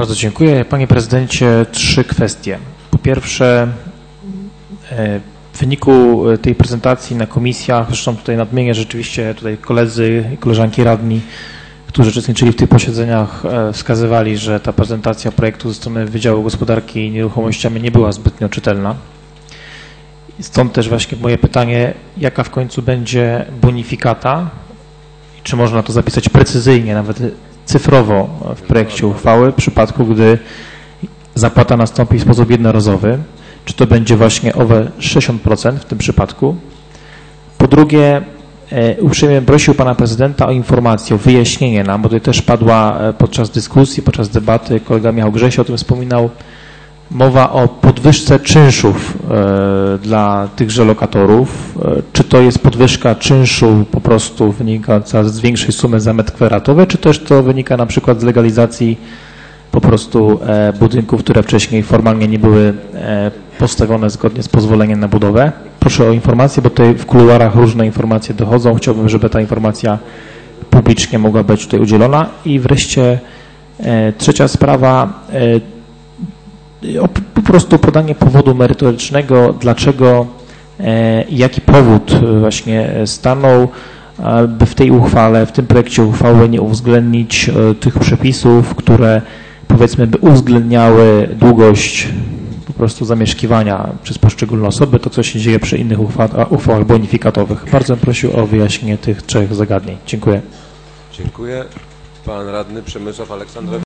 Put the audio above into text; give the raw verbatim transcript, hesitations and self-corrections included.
Bardzo dziękuję. Panie prezydencie, trzy kwestie. Po pierwsze, w wyniku tej prezentacji na komisjach, zresztą tutaj nadmienię, że rzeczywiście tutaj koledzy i koleżanki radni, którzy uczestniczyli w tych posiedzeniach, wskazywali, że ta prezentacja projektu ze strony Wydziału Gospodarki Nieruchomościami nie była zbytnio czytelna. Stąd też właśnie moje pytanie, jaka w końcu będzie bonifikata i czy można to zapisać precyzyjnie, nawet cyfrowo w projekcie uchwały w przypadku, gdy zapłata nastąpi w sposób jednorazowy, czy to będzie właśnie owe sześćdziesiąt procent w tym przypadku. Po drugie, uprzejmie prosił pana prezydenta o informację, o wyjaśnienie nam, bo tutaj też padła podczas dyskusji, podczas debaty, kolega Michał Grześ o tym wspominał, mowa o podwyżce czynszów e, dla tychże lokatorów. E, czy to jest podwyżka czynszu po prostu wynikająca z większej sumy za metr kwadratowy, czy też to wynika na przykład z legalizacji po prostu e, budynków, które wcześniej formalnie nie były e, postawione zgodnie z pozwoleniem na budowę. Proszę o informację, bo tutaj w kuluarach różne informacje dochodzą. Chciałbym, żeby ta informacja publicznie mogła być tutaj udzielona. I wreszcie e, trzecia sprawa, e, O, po prostu podanie powodu merytorycznego, dlaczego i e, jaki powód właśnie stanął, by w tej uchwale, w tym projekcie uchwały nie uwzględnić e, tych przepisów, które powiedzmy by uwzględniały długość po prostu zamieszkiwania przez poszczególne osoby, to co się dzieje przy innych uchwa uchwałach bonifikatowych. Bardzo bym prosił o wyjaśnienie tych trzech zagadnień. Dziękuję. Dziękuję. Pan radny Przemysław Aleksandrowicz.